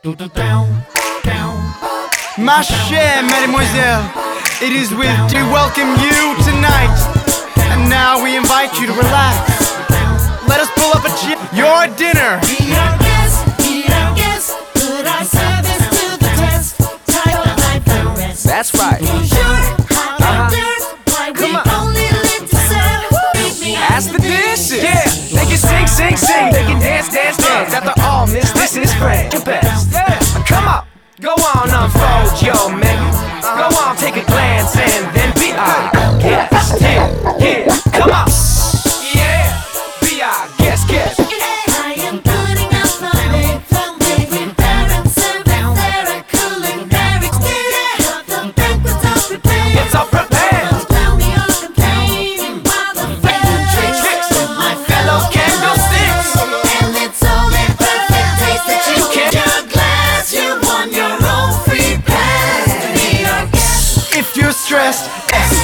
Ma chère mademoiselle, it is with we welcome you tonight. And now we invite you to relax. Let us pull up a chair. Your dinner. Be our guest, put our service to the test. Title life the rest. That's right. Come on. Only live to serve. Ask the dishes. Yeah, they can sing. They can dance. After all, this is great. The best. Yeah. Come on, go on, unfold your menu. Go on, take a glance and then be our guest. Yeah, come on. Yeah, be our guest. I am putting out from prepare and serve there culinary. The banquet's all prepared. It's all prepared. Tell me or complain while the Tricks, my fellow candlesticks. and it's all in perfect taste that you can. Your glass, you won your own free pass to be our guest. If you're stressed,